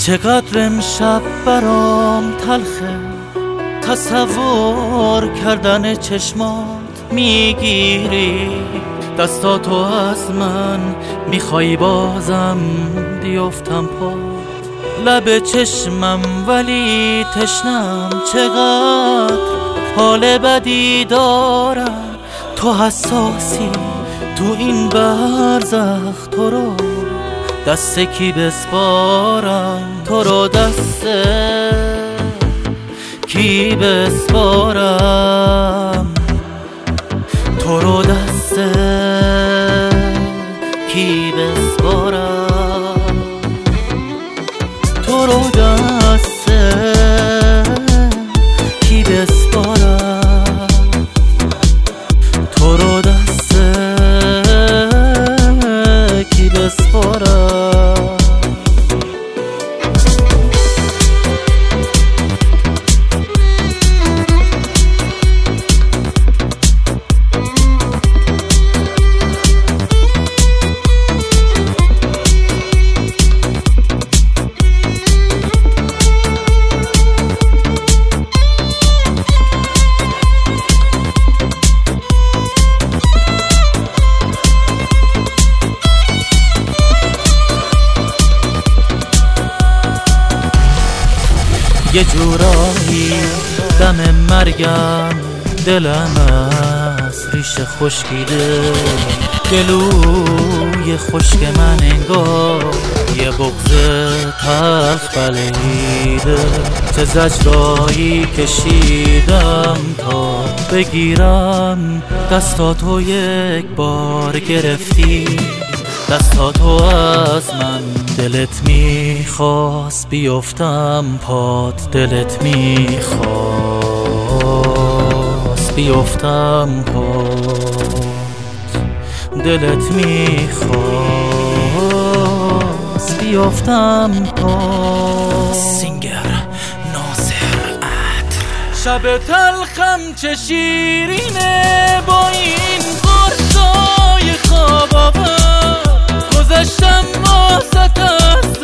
چقدر امشب برام تلخه تصور کردن چشمات. میگیری دستاتو از من، میخوای بازم بیفتم پات. لب چشمم ولی تشنم، چقدر حال بدی دارم. تو حساسی تو این برزخ، تو رو دست کی بسپارم؟ تو رو دست کی بسپارم؟ تو رو دست کی بسپارم؟ تو رو دست کی بسپارم؟ تو رو دست کی بسپارم؟ یه جورایی دم مرگم، دلم از ریشه خشکیده. گلوی خشک من انگار یه بغض تلخ بلعیده. چه زجرایی کشیدم تا بگیرم دستاتو، یک بار گرفتی دستاتو از من. دلت میخواست بیفتم پات، دلت میخواست بیفتم پات، دلت میخواست بیفتم پات. سینگر ناصر عطر. شب تلخم چه شیرینه با این قرصای خواب آور. گذشتم واسط از